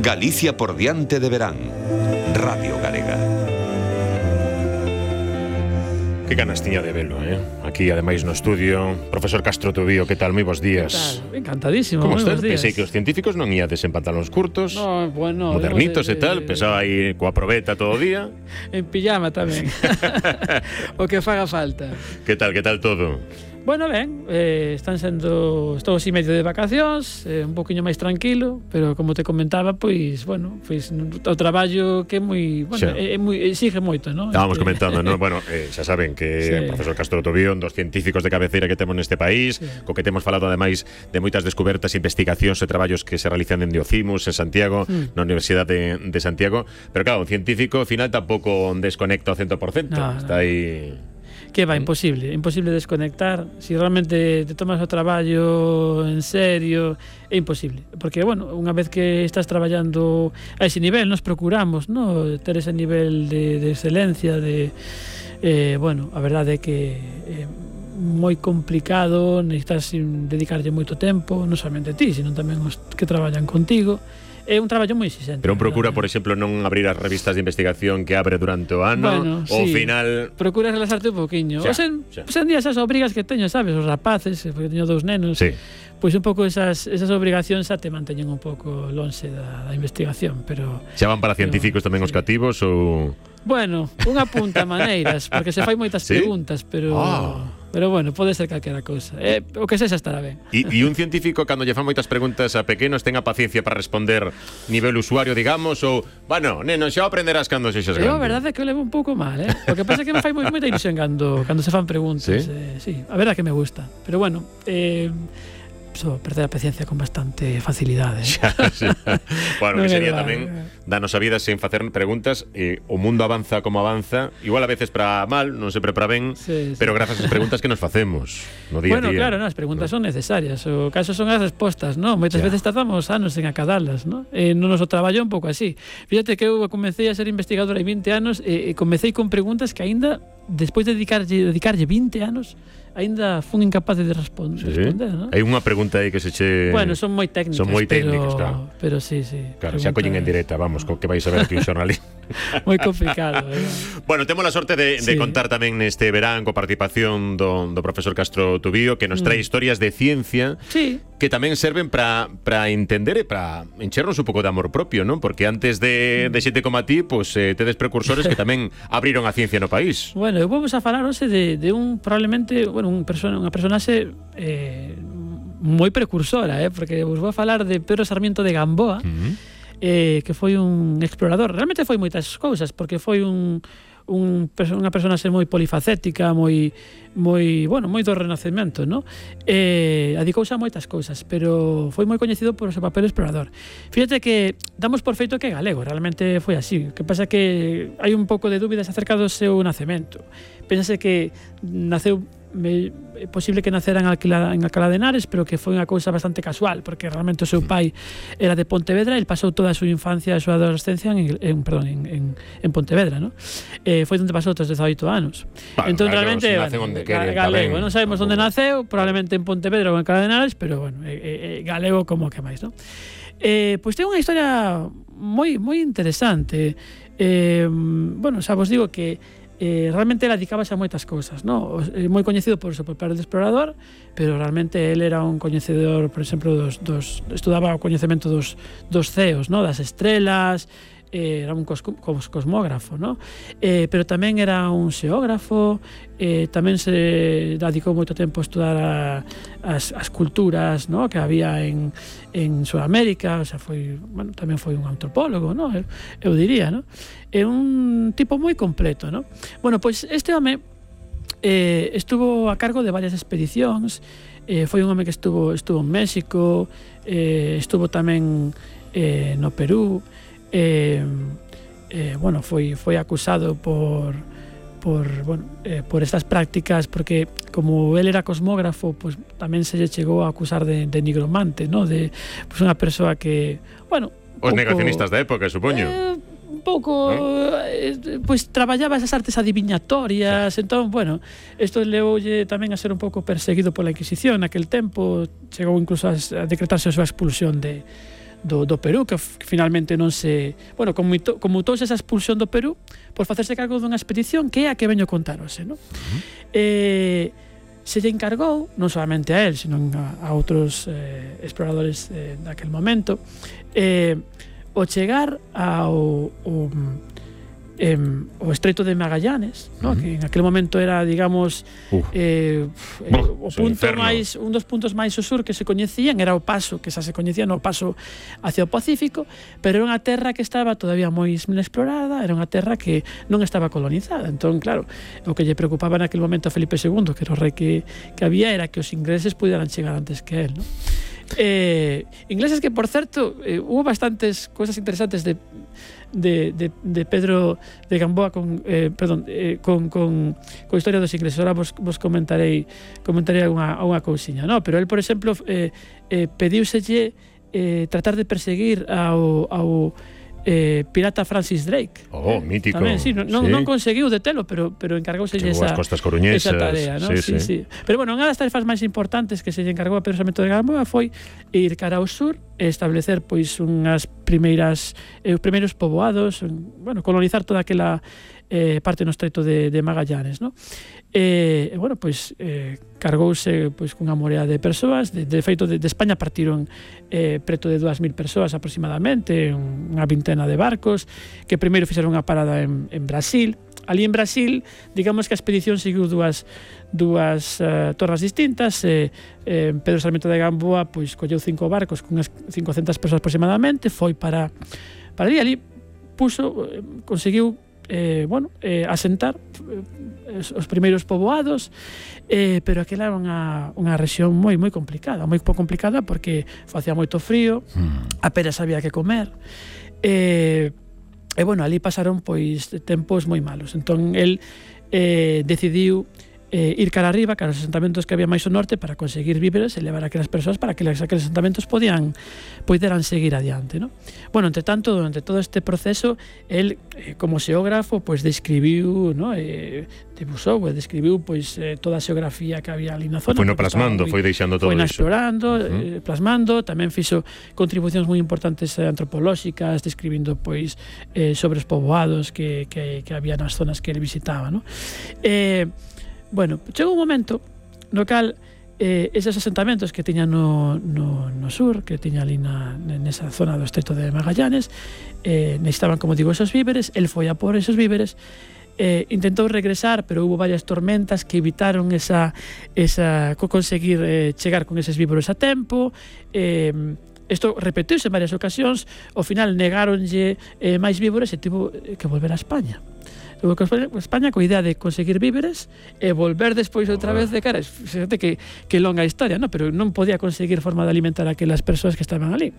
Galicia por diante de verán. Radio Galega. Que ganas tiña de velo, aquí, ademais, no estudio. Profesor Castro Tobío, que tal? Moi bons días. Encantadísimo. Como estás? Pensei que os científicos non íades en pantalóns curtos, no, bueno, modernitos e tal. Pensaba aí coa probeta todo o día. En pijama tamén. O que faga falta. Que tal todo? Bueno, ben, estou así medio de vacacións, un poquinho máis tranquilo, pero como te comentaba, pois, bueno, pois o traballo que é moi, bueno, exige moito, non? Estábamos comentando, non? Bueno, xa saben que o profesor Castro Tobío, un dos científicos de cabeceira que temos neste país, co que temos falado ademais de moitas descubertas, investigacións e traballos que se realizan en Diocimus, en Santiago, na Universidade de Santiago, pero claro, un científico ao final tampouco desconecta ao 100%, está aí... Que va, imposible desconectar. Si realmente te tomas o traballo en serio, é imposible. Porque, bueno, unha vez que estás traballando a ese nivel, nos procuramos, ¿no? Ter ese nivel de excelencia, bueno, a verdade é que moi complicado, necesitas dedicarlle moito tempo, non somente ti, sino tamén os que traballan contigo. É un traballo moi exigente. Pero un procura, por exemplo, non abrir as revistas de investigación que abre durante o ano, bueno, ou ao final... Procura relaxarte un poquinho. Sen día esas obrigas que teño, sabes, os rapaces, porque teño 2 nenos, pois un pouco esas obrigacións xa te manteñen un pouco lonxe da investigación, pero... Xa van para científicos tamén os cativos, ou... Bueno, unha punta maneiras, porque se fai moitas preguntas, pero... Pero bueno, pode ser calquera cousa. O que sexa estará ben. E un científico, cando lle fan moitas preguntas a pequenos, ten a paciencia para responder nivel usuario, digamos, ou, bueno, neno, xa aprenderás cando sexas grande. A verdade é que o levo un pouco mal, O que pasa é que me fai moita ilusión cando se fan preguntas. Sí, a verdade é que me gusta. Pero bueno, perder a paciencia con bastante facilidade. Bueno, que sería tamén danos a vida sen facer preguntas, o mundo avanza como avanza, igual a veces para mal, non sempre para ben, pero grazas ás preguntas que nos facemos no día a día. Bueno, claro, as preguntas son necesarias, o caso son as respostas, non? Moitas veces tardamos anos en acadarlas, non? Non nos o traballo un pouco así. Fíjate que eu comecei a ser investigador hai 20 anos e comecei con preguntas que aínda, despois de dedicarlle 20 anos, aínda fun incapaz de responder, non? Hai unha pregunta aí que se che... Bueno, son moi técnicas, claro. Pero sí. Claro, xa collen en directa, vamos, co que vais a ver aquí un xornalista. Moi complicado, Bueno, temos a sorte de contar tamén neste verán coa participación do profesor Castro Tobío, que nos trae historias de ciencia que tamén serven para entender e para enchernos un pouco de amor propio, non? Porque antes de xente como a ti, pues, tedes precursores que tamén abriron a ciencia no país. Bueno, vamos a falar hoxe de un, probablemente, unha personaxe moi precursora, porque vos vou a falar de Pedro Sarmiento de Gamboa, que foi un explorador. Realmente foi moitas cousas, porque foi unha personaxe moi polifacética, moi do Renacemento, ¿no? Adicouse a moitas cousas, pero foi moi coñecido por o seu papel explorador. Fíjate que damos por feito que é galego, realmente foi así. O que pasa que hai un pouco de dúbidas acerca do seu nacemento. Pénsase que naceu, é posible que nacera en Alcalá de Henares, pero que foi unha cousa bastante casual, porque realmente o seu pai era de Pontevedra, e pasou toda a súa infancia e a súa adolescencia en Pontevedra, ¿no? Foi onde pasou os 18 anos. Entón, realmente, galego, non sabemos onde naceu, probablemente en Pontevedra ou en Alcalá de Henares, pero, bueno, galego como que máis, ¿no? Pois ten unha historia moi interesante. Bueno, xa vos digo que realmente ele dedicábase a moitas cousas, ¿no? Moi coñecido por o seu papel de explorador, pero realmente ele era un coñecedor, por exemplo, estudaba o coñecemento dos ceos, ¿no? Das estrelas, era un cosmógrafo, ¿no? Pero tamén era un xeógrafo, tamén se dedicou moito tempo a estudar as culturas, ¿no? Que había en Sudamérica, o sea, tamén foi un antropólogo, ¿no? Eu diría, ¿no? É un tipo moi completo, ¿no? Bueno, pois este home estuvo a cargo de varias expedicións, foi un home que estuvo en México, estuvo tamén no Perú, bueno, foi acusado por estas prácticas, porque como él era cosmógrafo, pues tamén se lle chegou a acusar de nigromante, ¿no? De pues unha persoa que, bueno, os negacionistas da época, supoño. Un pouco, pois traballaba esas artes adiviñatorias, entón, bueno, isto levoulle tamén a ser un pouco perseguido pola Inquisición naquel tempo, chegou incluso a decretarse a súa expulsión do Perú, que finalmente non se... Bueno, conmutouse esa expulsión do Perú por facerse cargo dunha expedición que é a que veño contarose, non? Se lle encargou, non solamente a él, sino a outros exploradores daquel momento, o chegar ao Estreito de Magallanes, ¿no? Que en aquel momento era, digamos, o punto máis, un dos puntos máis ao sur que se coñecían, era o paso, que xa se coñecía no paso hacia o Pacífico, pero era unha terra que estaba todavía moi inexplorada, era unha terra que non estaba colonizada. Entón, claro, o que lle preocupaba naquele momento a Felipe II, que era o rei que había, era que os ingleses puderan chegar antes que él, ¿no? Ingleses que, por certo, hubo bastantes cosas interesantes de Pedro de Gamboa con historia dos ingleses. Ahora vos comentarei unha cousiña, no? Pero él, por exemplo, pediuselle tratar de perseguir ao pirata Francis Drake. Mítico. Tamén, sí, non conseguiu detelo, pero encargouse esa costas coruñesas, esa tarea, ¿no? Sí. Pero bueno, unha das tarefas máis importantes que se lle encargou a Pedro Sarmiento de Gamboa foi ir cara ao sur e establecer pois os primeiros poboados, bueno, colonizar toda aquela parte no Estreito de Magallanes, ¿no? Bueno, pois cargouse pois cunha morea de persoas. De feito, de España partiron preto de 2.000 persoas aproximadamente, unha vintena de barcos, que primeiro fixeron unha parada en Brasil. Ali en Brasil, digamos que a expedición seguiu dúas tornas distintas. Pedro Sarmiento de Gamboa pois colleu 5 barcos con unas 500 persoas aproximadamente, foi para ali conseguiu asentar os primeiros poboados, pero aquela era unha rexión moi complicada, porque facía moito frío, apenas había que comer, bueno, ali pasaron pois tempos moi malos. Entón el decidiu ir cara arriba, cara aos asentamentos que había máis ao norte, para conseguir víveres e levar a aquelas persoas para que aqueles asentamentos poderan seguir adiante, ¿no? Bueno, entre tanto, durante todo este proceso, el, como xeógrafo, pois describiu, ¿no? Describiu pois toda a xeografía que había ali na zona. Foi plasmando, foi deixando todo iso. Foi explorando, plasmando, tamén fixo contribucións moi importantes antropolóxicas, describindo pois sobre os poboados que había nas zonas que ele visitaba, ¿no? Bueno, chegou un momento no cal eses asentamentos que tiña no sur, que tiña ali nesa zona do Estreito de Magallanes, necesitaban, como digo, esos víveres. El foi a por esos víveres, intentou regresar, pero hubo varias tormentas que evitaron conseguir chegar con eses víveres a tempo. Isto repetiuse en varias ocasións. Ao final negáronlle máis víveres e tivo que volver a España. España coa idea de conseguir víveres e volver despois outra vez de cara. Fíjate que longa historia, ¿no? Pero non podía conseguir forma de alimentar a aquelas persoas que estaban ali.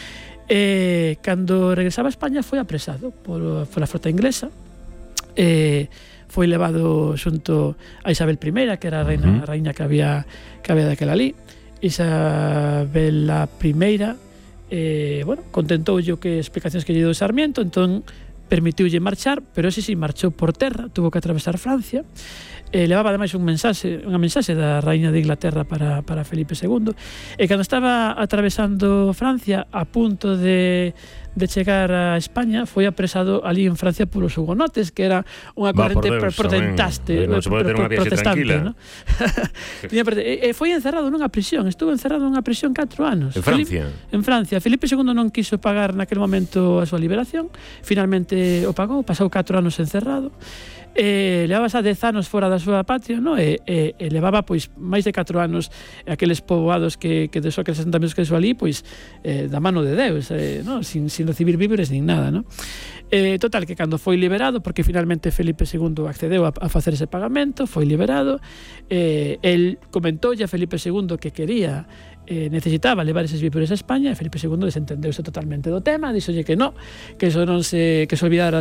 Cando regresaba a España foi apresado pola frota inglesa, foi levado xunto a Isabel I, que era a reina que había daquela ali. Isabel I, bueno, contentoulle que explicacións que lle deu Sarmiento, entón permitiulle marchar, pero ese sí marchou por terra, tuvo que atravesar Francia. Levaba ademais unha mensaxe da raíña de Inglaterra para Felipe II, e cando estaba atravesando Francia, a punto de chegar a España, foi apresado ali en Francia polos hugonotes, que era unha corrente protestante, ¿no? Foi encerrado nunha prisión, estuvo encerrado nunha prisión 4 anos. En Francia. Felipe II non quiso pagar naquele momento a súa liberación, finalmente o pagou, pasou 4 anos encerrado. Levaba xa 10 anos fora da súa patria, no? E levaba pois máis de 4 anos aqueles poboados que desou aqueles asentamentos que desou ali, pois da mano de Deus, no? sin recibir víveres nin nada, no? Total, que cando foi liberado, porque finalmente Felipe II accedeu a facer ese pagamento, foi liberado. El comentoulle a Felipe II que quería, necesitaba levar eses víveres a España, e Felipe II desentendeuse totalmente do tema, díxolle que no, que eso non que se olvidara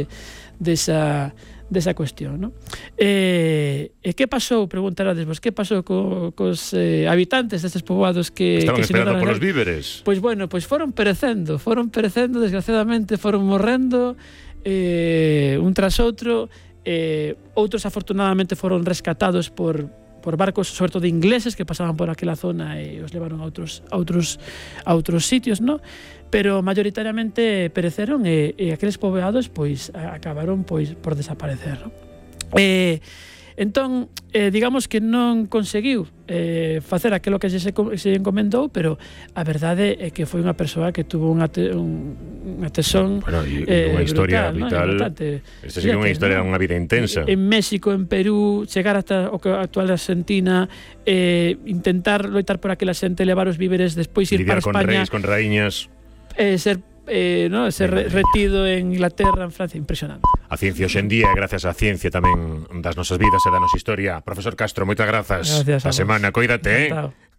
desa cuestión, ¿no? E que pasou, preguntarades vos, que pasou cos habitantes destes poboados que estaban esperando polos víveres? Pois bueno, foron perecendo, desgraciadamente foron morrendo un tras outro. Outros afortunadamente foron rescatados por barcos, sobre todo ingleses, que pasaban por aquela zona e os levaron a outros sitios, ¿no? Pero mayoritariamente pereceron e aqueles poboados pois acabaron pois por desaparecer, ¿no? Entón, digamos que non conseguiu facer aquilo que se encomendou, pero a verdade é que foi unha persoa que tuvo unha tesón unha historia vital, ¿no? Esta sí que é unha historia, unha vida intensa. En México, en Perú, chegar hasta o que actual Argentina, intentar loitar por aquela xente, levar os víveres, despois ir para España, con reis, con raíñas, ser retido en Inglaterra, en Francia, impresionante. A ciencia hoxe en día, gracias á ciencia tamén das nosas vidas e da nosa historia. Profesor Castro, moitas grazas. Gracias a a semana, coídate, Encantado.